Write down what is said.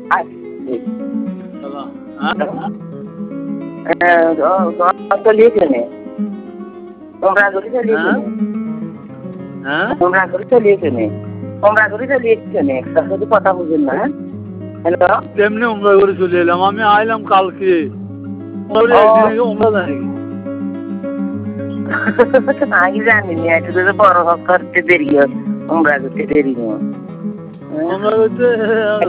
চলিয়েছে তোমরা করে চলিয়েছে তোমরা করে চলিয়েছে তোমরা করে চলিয়েছে একসাথে কথা বুঝেন না। হ্যালো তেমনি উমরা করে চলে এলাম, আমি আইলাম কালকে। আমি জানিনি একটু বড় করতে দেরি উমরা করতে দেরি